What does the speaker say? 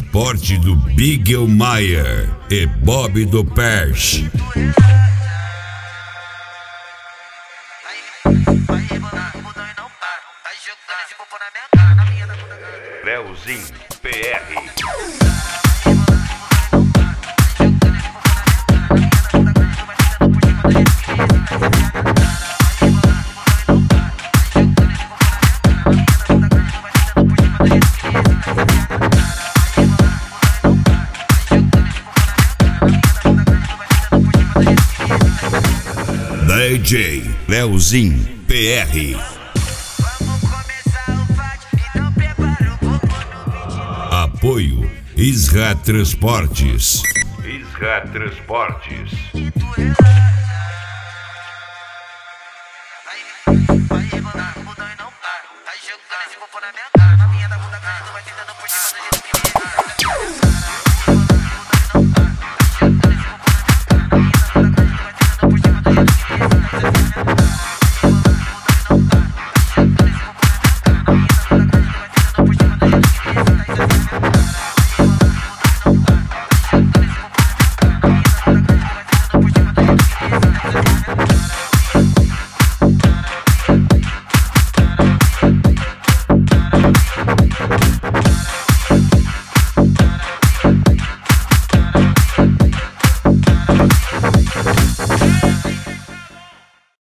Transporte do Bigelmeier e Bob do Perche. Leozinho PR. DJ Leozinho PR. Apoio Isra Transportes. Isra Transportes. Vai rebolar, mudou e não para. Tá jogando esse povo na minha cara.